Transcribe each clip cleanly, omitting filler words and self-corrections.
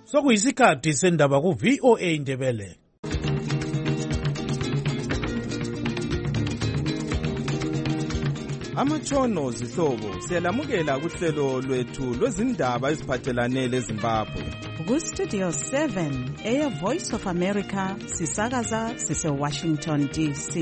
Sokuyisikhathi sendaba ku VOA Indebele. Amatshono zihlobo siyalamukela kuhlelo lwethu lwezindaba eziphathelane leZimbabwe. Ku Studio 7 Air Voice of America sisakaza sise Washington DC.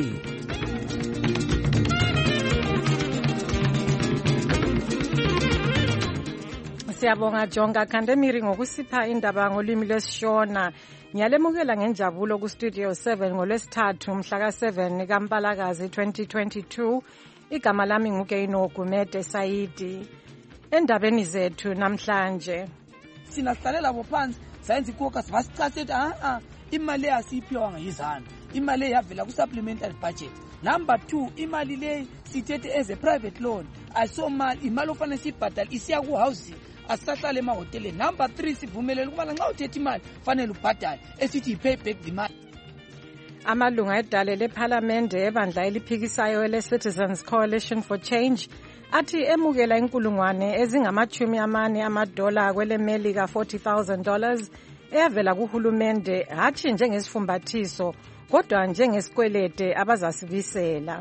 Siyabonga Jonga Khandemiri ngokusipha indaba ngolimi lwesiShona. Ngiyalemukela ngenjabulo ku Studio 7 ngolwesithathu mhla ka7 kaMpalakazi 2022. Igama lami nguGeino Gumede Saidi. Endabeni zethu namhlanje sinahlalela bophansi sayenza ikokas vasicasete imali asiphiwa ngayizana. Imali yavela ku supplementary budget. Number 2, imali le sithethe as a private loan. Asomali imali ofanele sibhadala isiya ku housing. Asisahlale emahotele. Number 3, sivumelele ukuba nxa uthethe imali fanele ubhadale esithi pay back the money. Amalunga edale lePhalamende ebandla eliphikisayo le-Citizens Coalition for Change athi emukela inkulungwane $40,000 kweleMelika $40,000 eyavela kuhulumende hatshi njengesifumbathiso kodwa njengesikwelede abazasibisela.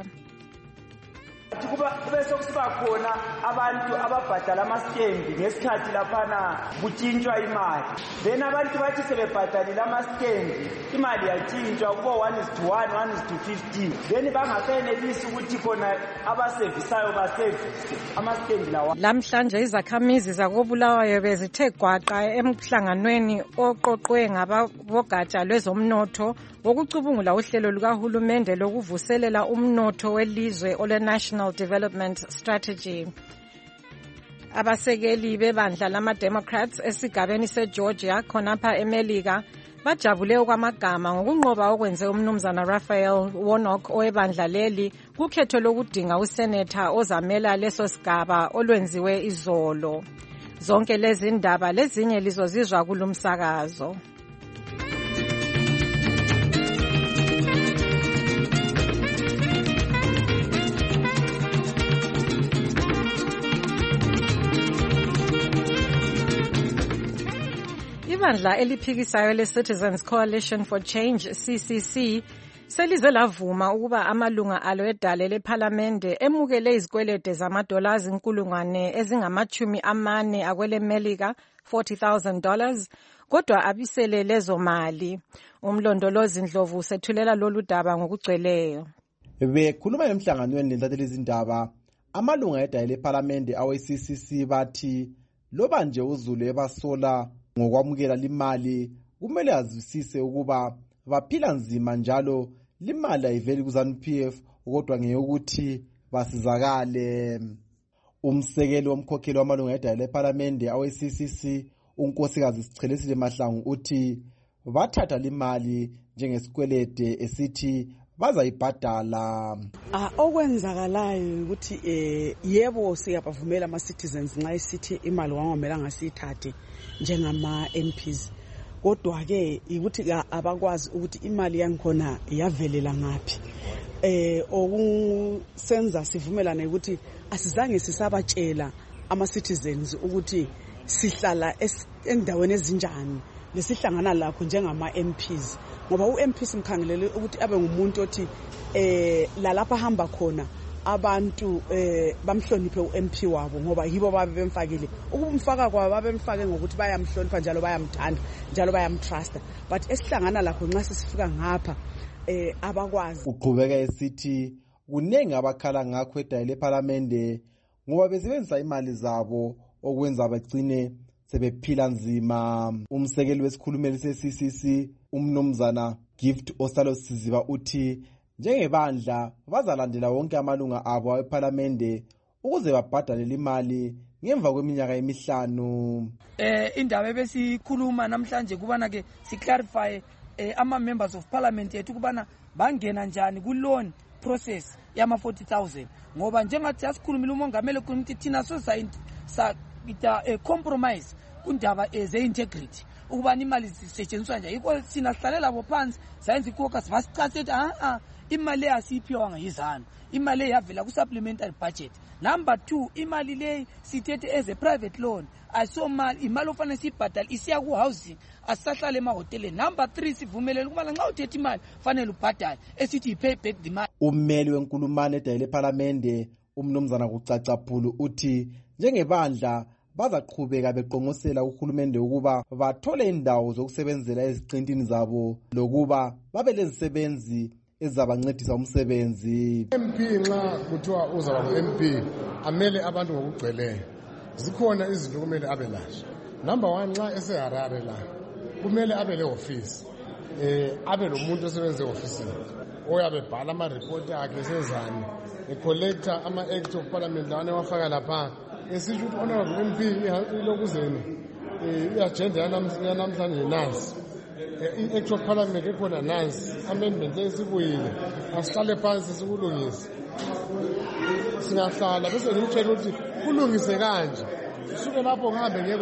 Kube sokusiba khona abantu ababhadala amaskendi ngesikhathi laphana kutshintshwa imali. Then abantu bathi sebebhadalile amaskendi imali yatshintshwa kubo 1:1, 1:50. Then bangasenelisi ukuthi khona abasevisayo basevise amaskendi lawa. Lamhlanje izakhamizi zakobulawayo bezithe gwaqa emhlanganweni oqoqwe ngabogatsha lwezomnotho wokucubungula uhlelo lukahulumende lokuvuselela umnotho welizwe ole National Development Strategy. Abasekeli bebandla lama-Democrats esigabeni seGeorgia khonapha eMelika bajabule okwamagama ngokunqoba okwenze umnumzana Raphael Warnock owebandla leli kukhetho lokudinga usenetha ozamela leso sigaba olwenziwe izolo. Zonke lezi ndaba lezinye lizozizwa kulumsakazo. Ibandla eliphikisayo le-Citizens Coalition for Change, CCC, selize lavuma ukuba amalunga alo edale lePhalamende emukele izikwelede zama-dollars inkulungwane ezingama-40 akweleMelika $40,000 kodwa abisele lezo mali. Umlondolozi Ndlovu sethulela lolu daba ngokugcweleyo. Bekhuluma emhlanganweni lenzatheli izindaba amalunga edale lePhalamende awe-CCC bathi loba nje uZulu ebasola ngokwamukela limali kumele azwisise ukuba baphila nzima njalo limali ayiveli kuZANU-PF kodwa ngeyokuthi basizakale. Umsekeli womkhokheli wamalunga edale lePhalamende awe-CCC uNkosikazi Sichelesile Mahlangu uthi bathatha limali njengesikwelede esithi bazayibhadala. Okwenzakalayo ukuthi yebo siyabavumela ama-citizens nxa isithi imali wangamelanga siyithathe njengama MPs kodwa ke ukuthi abakwazi ukuthi imali yangikhona yavelela ngaphi. Okusenza sivumelane ukuthi asizange sisabatshela ama-citizens ukuthi sihlala endaweni ezinjani lesihlangana lakho njengama MPs ngoba uMP simkhangelele ukuthi abe ngumuntu othi lalapha hamba khona abantu bamhloniphe uMP wabo ngoba yibo babe bemfakile ukumfaka kwabo babemfake ngokuthi bayamhlonipha njalo bayamthanda njalo bayamtrusta but esihlangana lakho nxa sisifika ngapha abakwazi. Uqhubeka esithi kunengi abakhala ngakho edale lePhalamende ngoba besebenzisa imali zabo okwenza bagcine sebephila nzima. Umsekeli wesikhulumeli se-CCC umnumzana Gift Osalo Siziba uthi njengebandla bazalandela wonke amalunga abo ePhalamende ukuze babhadale imali ngemva kweminyaka emihlanu. Indaba ebesikhuluma namhlanje kubana ke siclarify ama members of parliament yethu kubana bangena njani ku loan process yama 40,000 ngoba njengathi yasikhulumile umongameli ukuthi thina society sa ita compromise kundaba ze integrity ukubana imali zisetshenziswa njani. Yikho sina sihlale labo phansi sayenza i-caucus basichasela imali asiyiphiwanga yizanu, imali yavela ku-supplementary budget. Number 2, imali leyi sithethe as a private loan, asomali imali ofanele siyibhadale isiya ku-housing, asisahlale emahoteleni. Number 3, sivumelele ukubana nxa uthethe imali fanele ubhadale, esithi yi-pay back the money. Ummeli wenkulumane edayile ephalamende umnumzana Kucacaphulu uthi njengebandla bazaqhubeka beqongosela uhulumende ukuba bathole indawo zokusebenzela eziqintini zabo lokuba babe lezisebenzi ezabancedisa umsebenzi. MP nxa kuthiwa uzaba ngu-MP amele abantu ngokugcweleyo. Zikhona izinto kumele abe lazo. Number 1, nxa eseHarare la kumele abe le-ofisi, abe lomuntu osebenza e-ofisini oyabe bhala ama-report akhe sezani, ecollector ama-act of parliament lawane wafaka lapha. Esitsho ukuthi honorable MP ilokuzeni i-agenda yanamhlanje nansi, i-act of parliament ekhona nansi, amendment esibuyile, asihlale phansi sikulungise. Singahlala bese ngimtshela ukuthi kulungise kanje, suke lapho ngihambe ngiye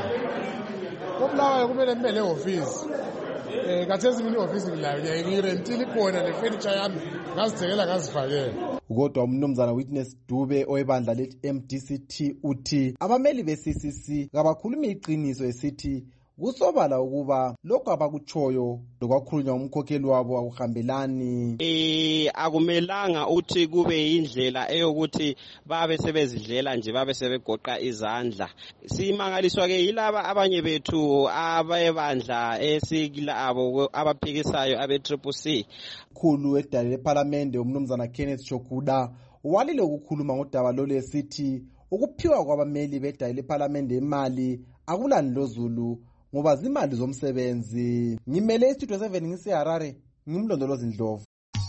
koBulawayo kumele ngibe le-ofisi. Kathesi mina i-ofisi ngilayo ngirentile ikhona le-furniture yami ngazithengela ngazifakela. Kodwa umnumzana Witness Dube oyebandla le-MDCT uthi abameli be-CCC kabakhulumi iqiniso esithi kusobala ukuba lokho abakutshoyo lokwakhulunywa umkhokheli wabo akuhambelani. Akumelanga uthi kube indlela eyokuthi babe sebezidlela nje babe sebegoqa izandla. Simangaliswa ke yilaba abanye bethu abebandla esikilabo abaphikisayo abe-CCC. Khulu edale lephalamende umnumzana Kenneth Chokuda walile ukukhuluma ngodaba lolu esithi ukuphiwa kwabameli bedale lephalamende imali akulani lozulu ngoba zimali zomsebenzi. Ngimele istudio 7 ngiseHarare, ngimlondolozi Ndlovu.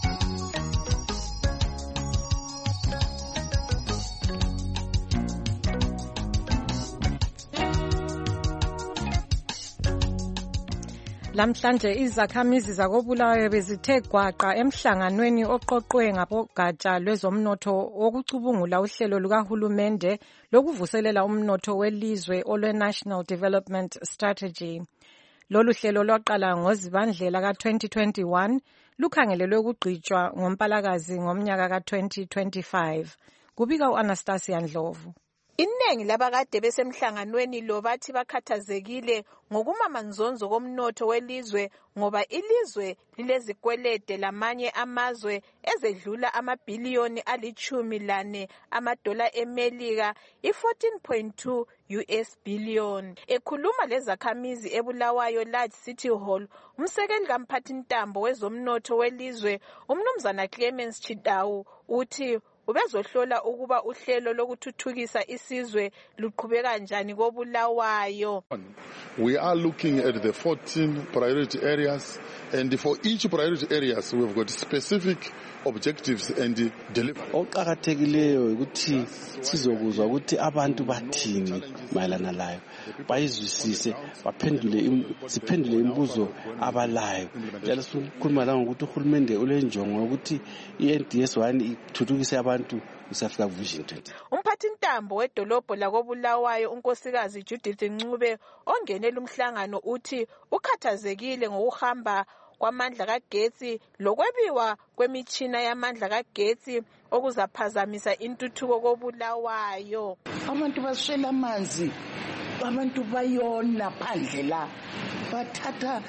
Lamhlanje izakhamizi zakoBulawayo bezithe gwaqa emhlanganweni oqoqwe ngabogatsha lwezomnotho wokucubungula uhlelo lukahulumende lokuvuselela umnotho welizwe olwe-National Development Strategy. Lolu hlelo lwaqala ngoZibandlela ka-2021 lukhangelelwe ukugqitshwa ngoMpalakazi ngomnyaka ka-2025. Kubika u-Anastasia Ndlovu. Iningi labakade besemhlanganweni lo bathi bakhathazekile ngokumamanzonzo komnotho welizwe ngoba ilizwe lilezikwelede lamanye amazwe ezedlula amabhiliyoni ali-14 amadola eMelika, i-14.2 US billion. Ekhuluma lezakhamizi eBulawayo Large City Hall, umsekeli kamphathintambo wezomnotho welizwe umnumzana Clemens Chidawu uthi ubezohlola ukuba uhlelo lokuthuthukisa isizwe luqhubeka njani koBulawayo. We are looking at the 14 priority areas, and for each priority areas we've got specific objectives and delivery. Oqhakathekileyo ukuthi sizokuzwa ukuthi abantu bathini mayelana layo, bayizwisise, siphendule imibuzo abalayo. Njalo sikhuluma la ngokuthi uhulumende ulenjongo ukuthi i-NDS1 ithuthukise abantu isafika Vision 20. Umphathintambo wedolobho lakoBulawayo unkosikazi Judith Ncube ongenela umhlangano uthi ukhathazekile ngokuhamba kwamandla kagetsi lokwebiwa kwemitshina yamandla kagetsi okuzaphazamisa intuthuko koBulawayo. Abantu baswela amanzi, abantu bayona phandle la, bathatha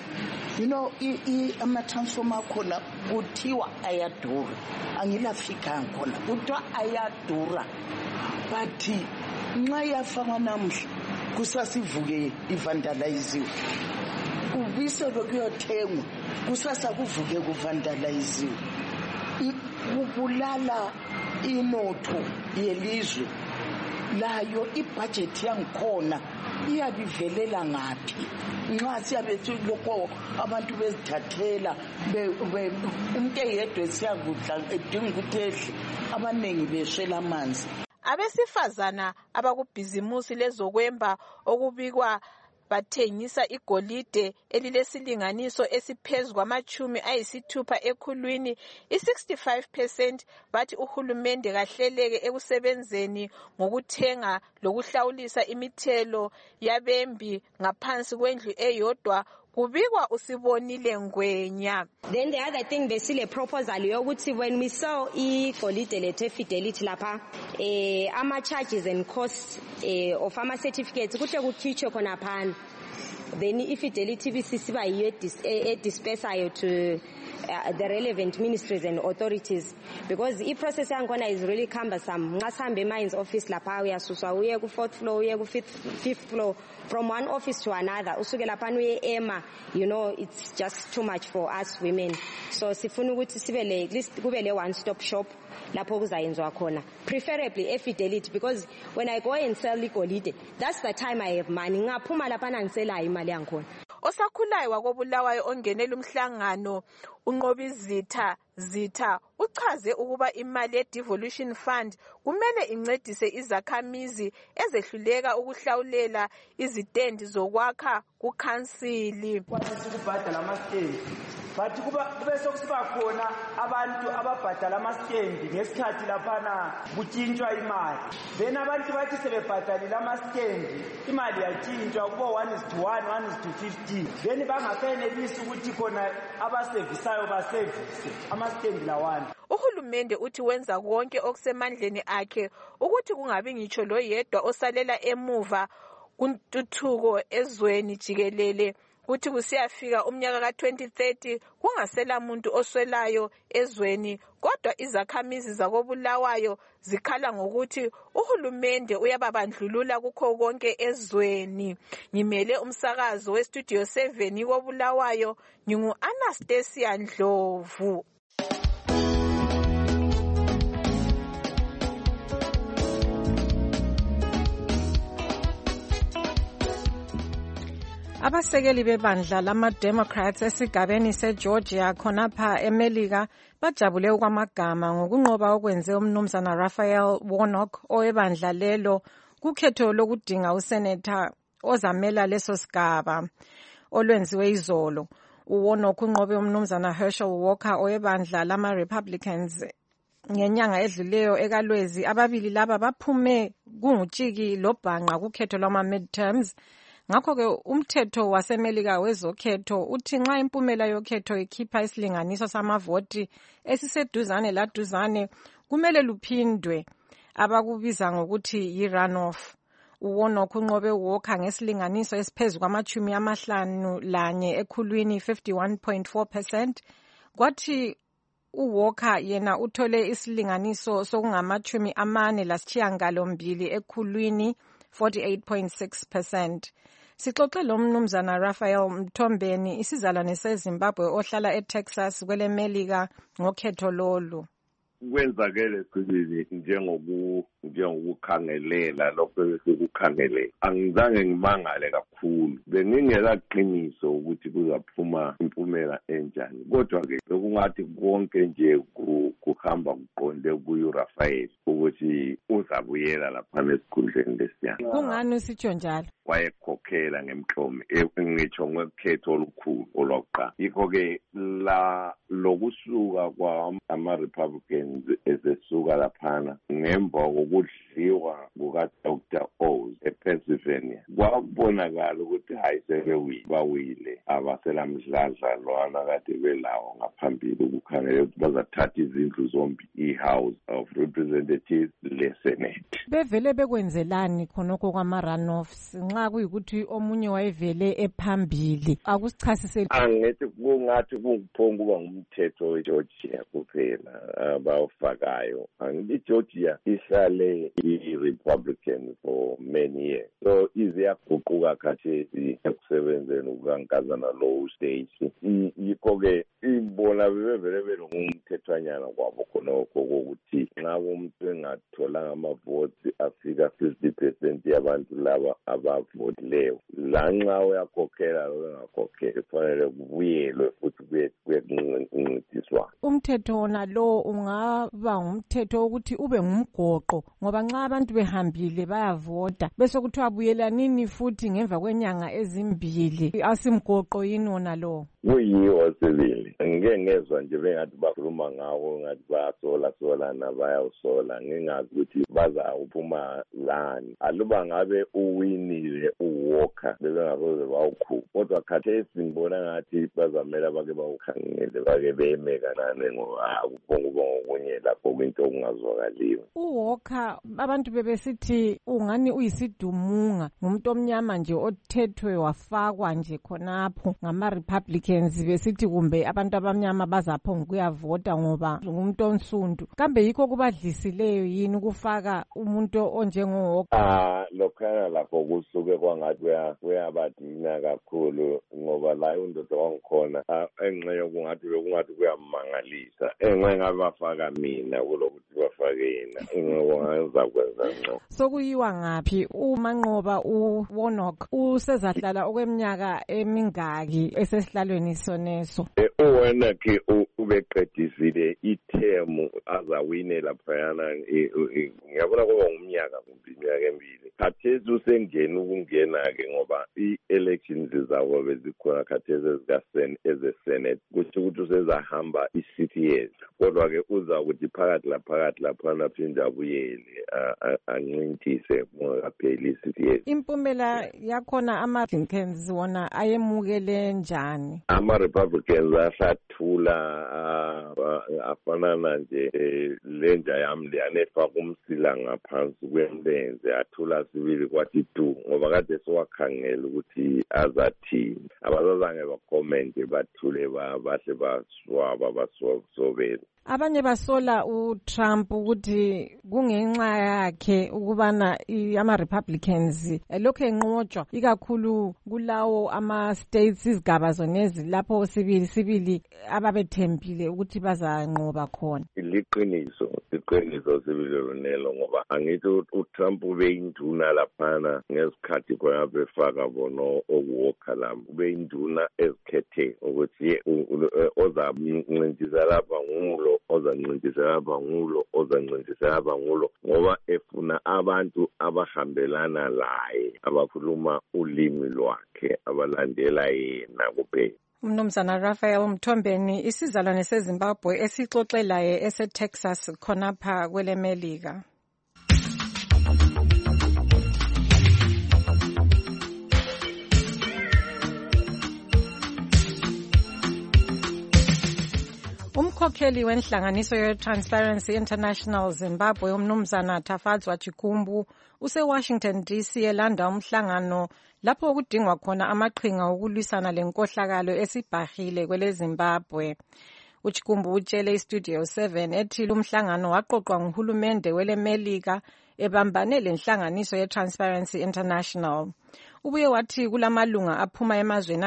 ama-transformer khona kuthiwa ayadura, angilafika khona kuthiwa ayadura, bathi nxa yafakwa namhla kusasivuke ivandalayiziwe, kubiselwe kuyothengwa kusasa kuvuke kuvandalayiziwe. Kubulala inotho yelizwe layo. Ibudget yangikhona iyabivelela ngaphi nxa siyabe silokho abantu bezithathela umuntu eyedwa siyakudla edinga ukuthi edle, abaningi beswela amanzi. Abesifazana abakubhizimusi lezokwemba okubikwa bathengisa igolide elilesilinganiso esiphezu kwama-60 ekhulwini. I-65% bathi uhulumende kahleleke ekusebenzeni ngokuthenga lokuhlawulisa imithelo yabembi ngaphansi kwendlu eyodwa, kubikwa uSibonile Ngwenya. Then the other thing besile proposal yokuthi when we saw igolide lethe fidelity lapha ama charges and costs of ama certificates kuhle kukhitshwe khona phana, then ifidelity bisisiba yiyo dispersayo to the relevant ministries and authorities, because the process yakhona is really cumbersome. Nxa sihambe mines office lapha uyasuswa uye ku 4th floor uye ku 5th floor, from one office to another usuke lapha uye EMA, you know, it's just too much for us women. So sifuna ukuthi sibe le at least kube le one stop shop lapho kuzayenzwa khona, preferably efidelity, because when I go and sell igolide, that's the time I have money. Ngaphuma lapha nangisela imali yangikhona. Osakhulayo wakobulawayo ongenela umhlangano uNqobizitha Zitha uchaze ukuba imali ye-devolution fund kumele incedise izakhamizi ezehluleka ukuhlawulela izitendi zokwakha kukhansili. Ukubhadala ama-stendi, but kube sokusiba khona abantu ababhadala ama-stendi ngesikhathi laphana kutshintshwa imali, then abantu bathi sebebhadalile ama-stendi imali yatshintshwa kubo 1:1, 1:50, then bangakenelisi ukuthi khona abasevisayo basevise ama-stendi lawana. Uhulumende uthi wenza konke okusemandleni akhe ukuthi kungabi ngitsho loyedwa osalela emuva kuntuthuko ezweni jikelele, kuthi kusiyafika umnyaka ka-2030 kungasela muntu oswelayo ezweni. Kodwa izakhamizi zakobulawayo zikhala ngokuthi uhulumende uyababandlulula kukho konke ezweni. Ngimele umsakazo westudio 7 kobulawayo, ngingu-Anastasia Ndlovu. Abasekeli bebandla lama-Democrats esigabeni seGeorgia khonapha eMelika bajabule kwamagama ngokunqoba okwenze umnumzana Raphael Warnock owebandla lelo kukhetho lokudinga useneta ozamela leso sigaba olwenziwe izolo. uWarnock unqobe umnumzana Herschel Walker owebandla lama-Republicans ngenyanga edluleyo ekalwezi. Ababili laba baphume kungutshiki lobhanqa kukhetho lwama-midterms. Ngakho-ke umthetho waseMelika wezokhetho uthi nxa impumela yokhetho ikhipha isilinganiso samavoti esiseduzane laduzane kumele luphindwe, abakubiza ngokuthi yi-runoff. uWarnock unqobe Walker ngesilinganiso esiphezu kwama-51 ekhulwini 51.4%, kwathi uWalker yena uthole isilinganiso sokungama-48 ekhulwini 48.6%. Sixoxe lo mnumzana Raphael Mthombeni, isizalwane seZimbabwe ohlala eTexas kwele Melika ngokhetho lolu. Kwenzakele sibili njengokukhangelela lokho esikukhangelele. Angizange ngimangale kakhulu, bengingelaqiniso ukuthi kuzaphuma impumela enjani, kodwa ke bekungathi konke nje kuhamba kuqonde kuYurafael ukuthi uzabuyela lapha esikhundleni lesiyana. Kungani usitsho njalo? Wayekhokhela ngemhlomi ngitsho ngekhetho olukhulu olwaqala. Yikho-ke lokusuka kwama-Republicans esesuka laphana ngemva kokudliwa kuka-Dr. Oz ePennsylvania, kwabonakala ukuthi hayi sebawile abaselamdladla lwana kade belawo ngaphambili ukukhangela ukuthi bazathatha izindlu zombi, i-House of Representatives le-Senate. Bevele bekwenzelani khonokho kwama-runoffs nxa kuyikuthi omunye wayevele ephambili? Akusichasiseli. Angithi kungathi kunguphonguba ngumthetho weGeorgia kuphela abawufakayo. Angithi iGeorgia ihlale i-Republican for many years, so iziyaguquka khathesi ekusebenzeni kukankazana lowo stage. Yikho-ke ibona bebevele belongumthethwanyana kwabo khonokho kokuthi nxa umuntu engatholanga amavoti afika 50% yabantu laba abavotileyo kuyileyo lanxa uyakhokhela longakhokheli kufanele kubuyelwe futhi kuye kuncintiswana. Umthetho wona lo ungaba ngumthetho ukuthi ube ngumgoqo ngoba nxa abantu behambile bayavota bese kuthiwa buyelanini futhi ngemva kwenyanga ezimbili asimgoqo yini wona lo? Kuyiwo sibili. Ngike ngezwa nje bengathi bakhuluma ngawo ngathi bayasola bayawusola ngingazi ukuthi bazawuphuma lani. Aluba ngabe uwinile uWalker bebengasoze bawukhupha kodwa khathesi ngibona ngathi bazamela bake bawukhangele bake beme kanane ngoba akuphonguba ngokunye lapho kwinto okungazwakaliyo. uWalker abantu bebesithi ungani uyisidumunga ngumuntu omnyama nje othethwe wafakwa nje khonapho ngama-Republicans besithi kumbe abantu abamnyama bazaphonga ukuyavota ngoba ngumuntu onsundu. Kambe yikho kubadlisileyo yini ukufaka umuntu onjengo-Walker? Lokhana lapho kusuke kwangathi kuyabadina kakhulu ngoba la undoda wangikhona enxe yokungathi kuyamangalisa enxe ngabe bafaka mina kulokuthi bafake yena ngenza kwenza ngco. Sokuyiwa ngaphi uManqoba uWarnock usezahlala okweminyaka emingaki esesihlalweni soneso? uWarnock ubeqedisile ithemu azawine laphayana ngiyabona kuba ngumnyaka kumbe iminyaka emibili. Khathesi usengena ukungena-ke ngoba i-elections zabo bezikhona khathesi eze-Senate kusho ukuthi usezahamba i-6 years kodwa-ke uzakuthi phakathi laphana phinde abuyele ancintise kungakapheli i-6 years. Impumela yakhona ama-Republicans wona ayemukele njani? Ama-Republicans ahlathula afanana nje lenja yami leyanefaka umsila ngaphansi kwemlenze athula sibili kwathi du ngoba kade siwakhangela ukuthi azathini. Abazange bakomente bathule bahle baswaba basobela. Abanye basola uTrump ukuthi kungenxa yakhe ukubana ama-Republicans lokho enqotshwa ikakhulu kulawo ama-states izigaba zonezi lapho sibili ababethembile ukuthi bazanqoba khona. Liqiniso sibili lonelo ngoba angithi uTrump ubeyinduna laphana ngesikhathi khona befaka bono okuWalker lami ubeyinduna ezikhethe ukuthi ozamncintisa lapha ngulo ozancintisa lapha ngulo ngoba efuna abantu abahambelana laye abakhuluma ulimi lwakhe abalandela yena kuphela. Umnumzana Raphael Mthombeni isizalwane seZimbabwe esixoxelaye eseTexas khonapha kwelemelika. Umkhokheli wenhlanganiso ye-Transparency International Zimbabwe umnumzana Tafadzwa Chikumbu use-Washington DC elanda umhlangano lapho kudingwa khona amaqhinga okulwisana lenkohlakalo esibhahile kwele Zimbabwe. uChikumbu utshele iStudio 7 ethi lumhlangano waqoqwa nguhulumende welemelika ebambane lenhlanganiso ye-Transparency International. Ubuye wathi kulamalunga aphuma emazweni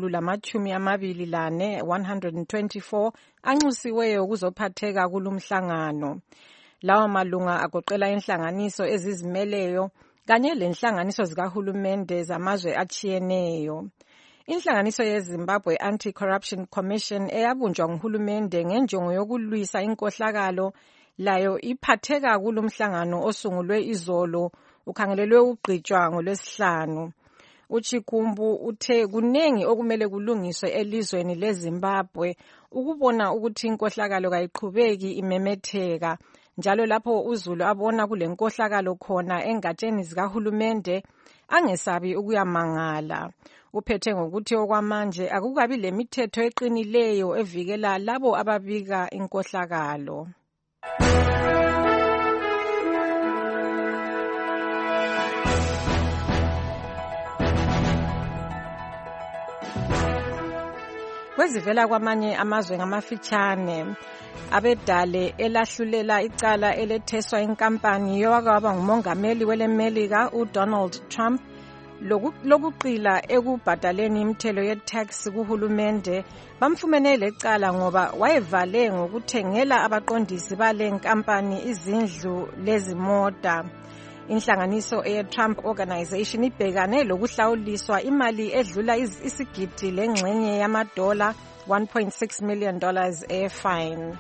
$124 124 anxusiweyo kuzophatheka kulumhlangano. Lawa malunga agoqela inhlanganiso ezizimeleyo kanye lenhlanganiso zikahulumende zamazwe achiyeneyo. Inhlanganiso yeZimbabwe Anti-Corruption Commission eyabunjwa nguhulumende ngenjongo yokulwisa inkohlakalo layo iphatheka kulumhlangano osungulwe izolo ukhangelelwe ugqitshwa ngoLwesihlanu. uChikumbu uthe kunengi okumele kulungiswe elizweni leZimbabwe ukubona ukuthi inkohlakalo kayiqhubeki imemetheka njalo lapho uzulu abona kulenkohlakalo khona engatsheni zikahulumende angesabi ukuyamangala. Uphethe ngokuthi okwamanje akukabi lemithetho eqinileyo evikela labo ababika inkohlakalo. Kwezivela kwamanye amazwe ngamafitshane abedale elahlulela icala eletheswa inkampani yokwaba ngumongameli welemelika uDonald Trump lokuqila ekubhadaleni imithelo ye-tax kuhulumende bamfumene lecala ngoba wayevale ngokuthengela abaqondisi bale nkampani izindlu lezimota. Inhlanganiso ye-Trump Organization ibhekane lokuhlawuliswa imali edlula isigidi lengxenye yamadola $1.6 million e-fine.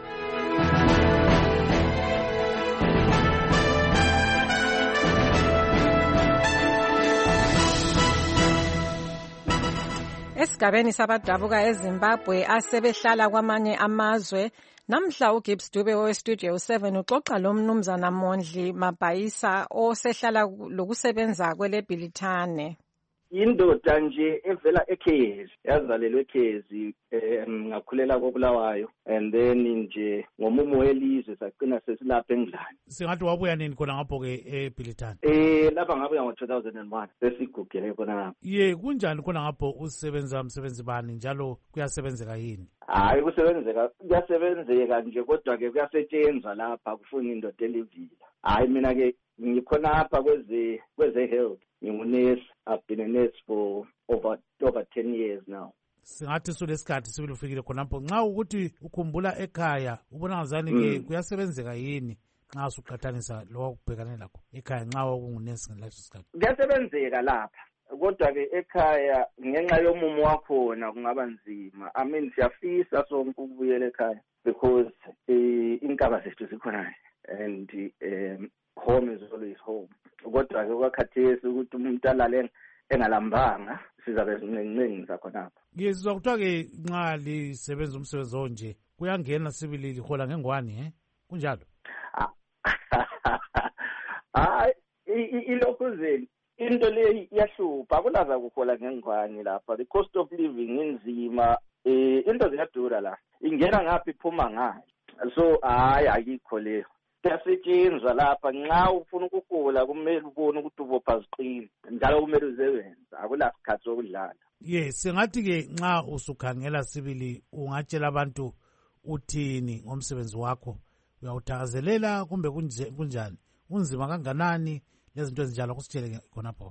Esigabeni sabadabuka eZimbabwe asebehlala kwamanye amazwe, namhla uGibbs Dube weStudio 7 uxoxa lo mnumzana Mondli Mabhayisa osehlala lokusebenza kweleBhilithane. Indoda nje evela eKezi, yazalelwe eKezi, ngakhulela koBulawayo, and then nje ngomumo welizwe saqina sesilapha eNgilani. Singathi wabuya nini khona ngapho ke eBhilithane? Lapha ngabuya ngo-2001 sesigugele khona ngapho. Ye, kunjani khona ngapho usebenza umsebenzi bani njalo kuyasebenzeka yini? Hayi kuyasebenzeka nje kodwa ke kuyasetshenzwa lapha kufuna indoda elivila. Hayi mina ke ngikhona lapha kweze health. Ngingunesi. I've been a nurse for over 10 years now. Singathi sulesikhathi sibili ufikile khonapho nxa ukuthi ukhumbula ekhaya ubona ngazani ke kuyasebenzeka yini nxa usuqhathanisa lo kubhekane lakho ekhaya nxa wakungunesi ngaleso sikhathi? Kuyasebenzeka lapha kodwa ke ekhaya ngenxa yomumo wakhona kungaba nzima. I mean siyafisa sonke ukubuyela ekhaya because inkaba zethu zikhona and home is always home. Kodwa ke kwakhathesi ukuthi umuntu alale engalambanga sizabe sinencengi zakhonapha. Ngizwa kuthiwa ke nxa lisebenza umsebenzi onje kuyangena sibili lihola ngengwani kunjalo? Hayi ilokhuzeni into le iyahlupha akulaza kuhola ngengwani lapha. The cost of living inzima, into ziyadura la, ingena ngaphi iphuma ngayo. So hayi ayikho leyo. Kuyasetshenzwa lapha nxa ufuna ukukhula kumele ubone ukuthi ubopha ziqini njalo kumele uzebenza akula sikhathi sokudlala. Yes, singathi ke nxa usukhangela sibili ungatshela abantu uthini ngomsebenzi wakho? Uyawuthakazelela kumbe kunjani? Unzima kanganani lezinto ezinjalo kusitshele khonapho?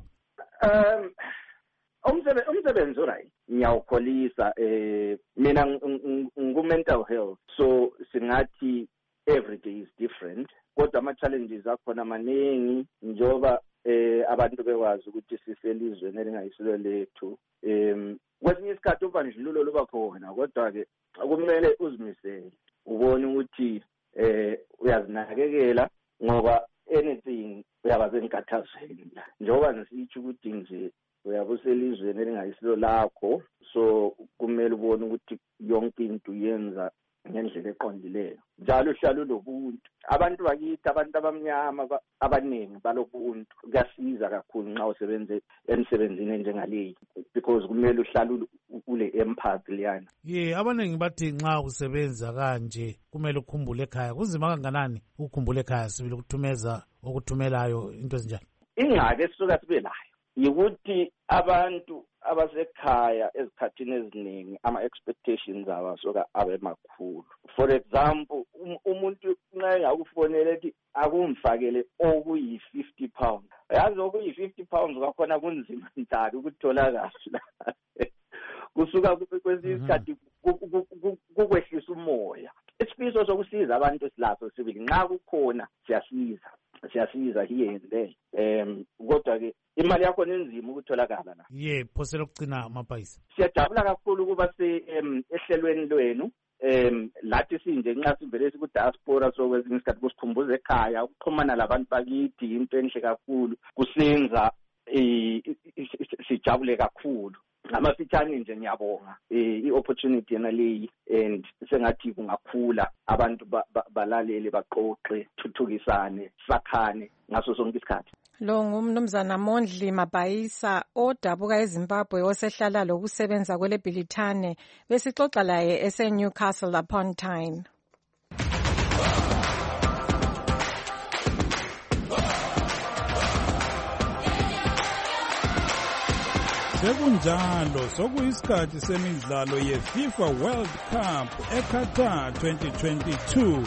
Umsebenzi right ngiyawukholisa. Mina ngu-mental health, so singathi every day is different. Kodwa ama-challenges akhona maningi njengoba abantu bekwazi ukuthi siselizweni elingayisilo lethu. Kwesinye isikhathi ubandlululo luba khona kodwa-ke kumele uzimisele ubone ukuthi uyazinakekela ngoba anything uyaba senkathazweni njengoba nisitsho ukuthi nje uyabuselizweni elingayisilo lakho, so kumele ubone ukuthi yonke into uyenza ngendlela eqondileyo njalo uhlala ulobuntu. Abantu bakithi abantu abamnyama abaningi balobuntu kuyasiza kakhulu nxa usebenze emsebenzini enjengaleyi because kumele uhlala ule empathy liyana. Abaningi bathi nxa usebenza kanje kumele ukhumbule ekhaya. Kunzima kanganani ukukhumbula ekhaya sibili ukuthumeza okuthumelayo into ezinjalo? Ingxaki esisuka sibe nayo yikuthi abantu abasekhaya ezikhathini eziningi ama-expectations abasoka abe makhulu. For example, umuntu nxa engakufonela ethi akumfakele okuyi-50 pounds, yazi okuyi-50 pounds kwakhona kunzima njalo ukutholakala. Kusuka kwesinye isikhathi kukwehlisa umoya. Isifiso sokusiza abantu silaso sibili nxa kukhona siyasiza here and there. Kodwa-ke imali yakho nenzima ukutholakala la. Phosela ukucina Mabhayisa. Siyajabula kakhulu ukuba ehlelweni lwenu. Lathi sinje nxa sivele siku-diaspora so kwesinye isikhathi kusikhumbuza ekhaya ukuxhumana labantu bakithi into enhle kakhulu kusenza sijabule kakhulu. Ngamafitshane nje ngiyabonga i-opportunity yenaleyi and sengathi kungakhula abantu balalele baxoxe thuthukisane sakhane ngaso sonke isikhathi. Lo ngumnumzana Mondli Mabhayisa odabuka eZimbabwe osehlala lokusebenza kweleBhilithane besixoxa laye eseNewcastle upon Tyne. Sekunjalo sokuyisikhathi semidlalo yeFIFA World Cup eQatar 2022.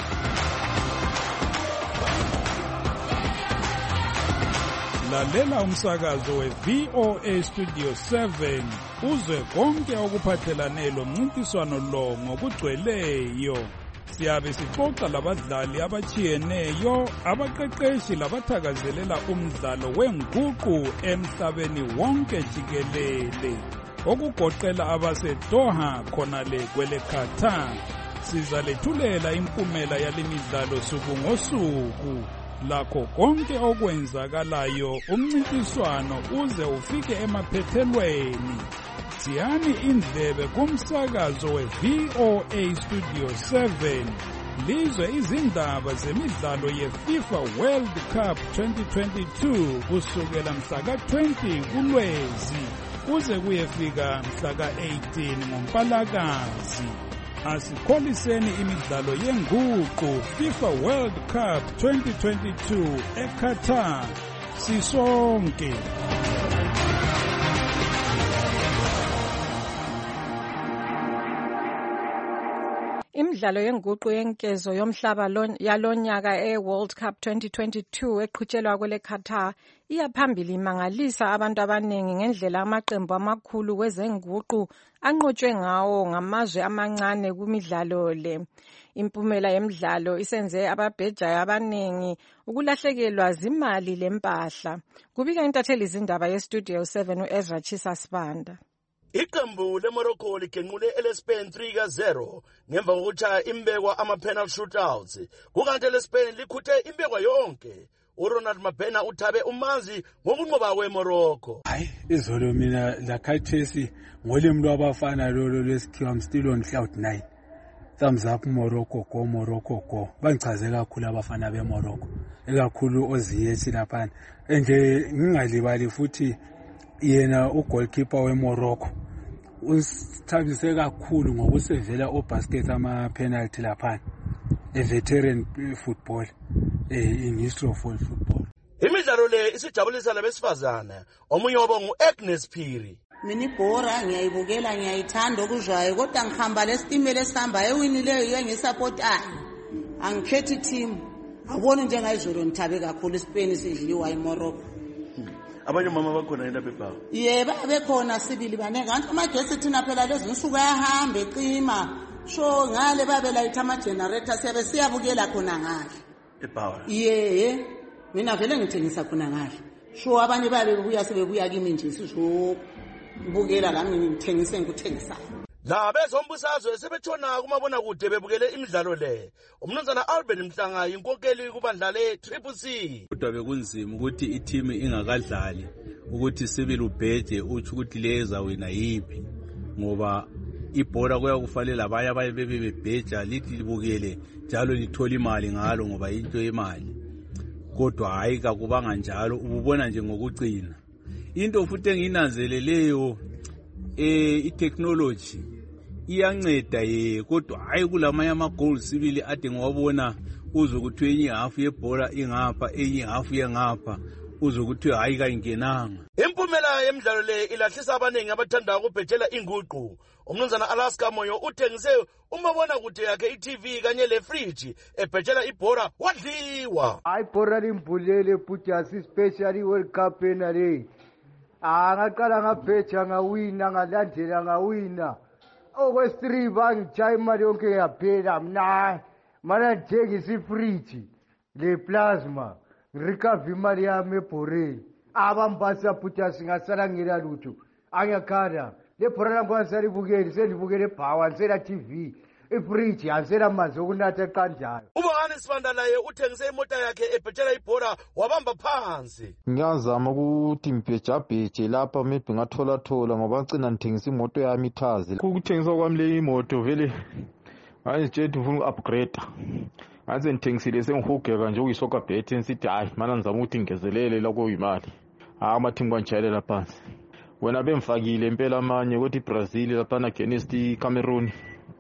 Lalela umsakazo weVOA Studio 7 uzwe konke okuphathelane lomncintiswano lo ngokugcweleyo. siyabe sixoxa labadlali abatshiyeneyo, abaqeqeshi labathakazelela umdlalo wenguqu emhlabeni wonke jikelele, okugoqela abaseDoha khonale kwele Qatar. Sizalethulela impumela yalemidlalo suku ngosuku, lakho konke okwenzakalayo umncintiswano uze ufike emaphethelweni. Siyani indlebe kumsakazo we-VOA Studio 7 lizwe izindaba zemidlalo ye-FIFA World Cup 2022 kusukela mhla ka-20 kuLwezi kuze kuyefika mhla ka-18 ngoMpalakazi. Asikholiseni imidlalo yenguqu FIFA World Cup 2022 eQatar sisonke. Imidlalo yenguqu yenkezo yomhlaba yalonyaka e-World Cup 2022 eqhutshelwa kwele Qatar iyaphambili imangalisa abantu abaningi ngendlela amaqembu amakhulu kwezenguqu anqotshwe ngawo ngamazwe amancane kumidlalo le. Impumela yemidlalo isenze ababhejayo abaningi ukulahlekelwa zimali lempahla. Kubika intatheli izindaba yeStudio 7 uEzra Chisasibanda. Iqembu leMorocco ligenqule eleSpain 3-0 ngemva kokuthi imbekwa ama-penalty shootouts. Kukanti eleSpain likhuthe imbekwa yonke. uRonald Mabena uthabe umanzi ngokunqoba kweMorocco. Hayi, izolo mina lakhathesi ngolimi lwabafana lolo lesikhiwa I'm still on cloud 9. Thumbs up Morocco go, Morocco go. Bangichaze kakhulu abafana beMorocco. Ekakhulu oziyethi lapha. Nje ngingalibali futhi yena ugoalkeeper weMorocco usithabise kakhulu ngokusevela obasket ama-penalty lapha, a veteran football in history of football. Imidlalo le isijabulisa labesifazana, omunye wabo ngu-Agnes Phiri. Mina ibhora ngiyayibukela, ngiyayithanda okuzwayo, kodwa ngihamba lesitimela esihamba ewinileyo engisapotayo. Angikhethi team. Awuboni njengayizolo ngithabe kakhulu iSpain sidliwa iMorocco. Abanye mama bakhona yena bebhawo. Yebo bekhona sibili banenge. Kanti amagesi thina phela lezi nsuku ayahamba ecima. Sho ngale babelayitha ama generator siyabe siyabukela khona ngale. Ebhawo. Yeye. Mina vele ngithengisa khona ngale. Sho abanye babe bebuya sebebuya kimi nje sisho bukela la mina ngithengise ngikuthengisa. La bezombusazwe sebethona kumabona kude bebukele imidlalo le. Umnumzana Albert Mhlanga inkokheli kubandla le Triple C. Kodwa bekunzima ukuthi i-team ingakadlali ukuthi sibili ubheje uthi ukuthi leza wina yipi, ngoba ibhola kuyakufanele abanye bebebheja lithi libukele njalo lithola imali ngalo ngoba into yemali. Kodwa hayi kakubanga njalo, ububona nje ngokucina. Into futhi enginanzeleleyo i-technology iyanceda kodwa hayi kulamanye ama-goals sibili ade ngiwabona uzokuthi enye half yebhola ingapha enye half yengapha uzokuthi hayi kayingenanga. Impumela yemidlalo le ilahlisa abaningi abathanda ukubhejela inguqu. Umnumzana Alaska Moyo uthengise umabona kude yakhe iTV kanye lefridge ebhejela ibhola wadliwa. Hayi bhola limbulele bujasi specially World Cup enale. Ngaqala ngabheja ngawina ngalandela ngawina. Okwesi-3 bangijaya imali yonke yaphela mina. Mana njengisa ifridge le plasma recover imali yami ebhoreni. Abambasa bujasi ngasala ngela lutho. Angiyakhanda. Le bhora langu angisalibukeli selibukele ebhawa ansela TV. Ifridge ansela manzi okunatha eqanjayo. Ubongani Sibanda laye uthengise imota yakhe ebhejela ibhola wabamba phansi. Ngiyazama ukuthi mbhejabheje lapha maybe ngathola ngoba ngicina ngithengisa imoto yami ithazi. Ukuthengisa kwami le imoto vele ngizitshela ufuna upgrade. Ngaze ngithengisile sengihugeka nje uyisoka bet nsithi hayi mana ngizama ukuthi ngezelele la kuyimali. Amathimba kanjalo phansi. Wena bemfakile impela amanye ukuthi Brazil lapha na against Cameroon.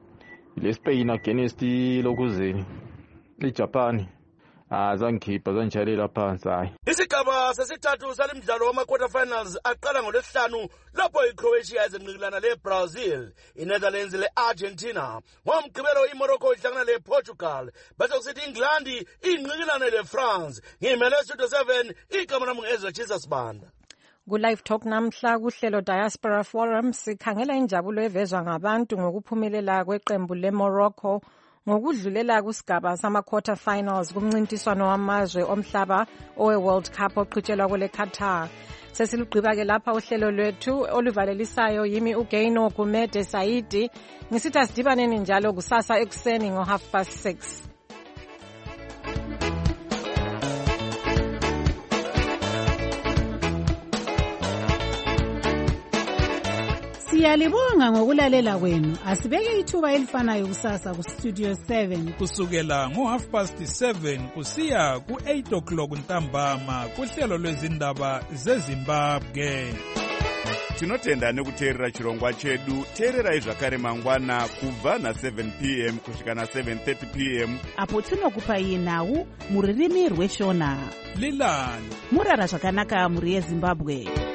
Le Spain against lokuzeni leJapan zangikhipha zanjalela phansi hayi. Isigaba sesithathu salemidlalo wama-quarter finals aqala ngolwesihlanu lapho iCroatia izenqikilana leBrazil, iNetherlands le-Argentina, ngomgqibelo iMorocco ihlangana lePortugal, bese kusithi iNgilandi inqikilane leFrance. Ngimele Studio 7 igama lami ngu-Ezra Chisasibanda. Ku-Live Talk namhla kuhlelo Diaspora Forum sikhangela injabulo evezwa ngabantu ngokuphumelela kweqembu leMorocco ngokudlulela kusigaba sama-quarter finals kumncintiswano wamazwe omhlaba owe-World Cup oqhutshelwa kule Qatar. Sesilugqiba-ke lapha uhlelo lwethu oluvalelisayo yimi uGaino Gumede Saidi. Ngisithi asidibaneni njalo kusasa ekuseni ngo6:30. Siyalibonga ngokulalela kwenu. Asibeke ithuba elifanayo kusasa ku Studio 7 kusukela ngo7:30 kusiya ku8 ntambama kuhlelo lwezindaba zeZimbabwe. Tinotenda nekuteerera chirongwa chedu. Teererai zvakare mangwana kubva na7 p.m. kusvika na7:30 p.m. apo tinokupai nhau muririmi rweshona. Lilani murara zvakanaka muri yeZimbabwe.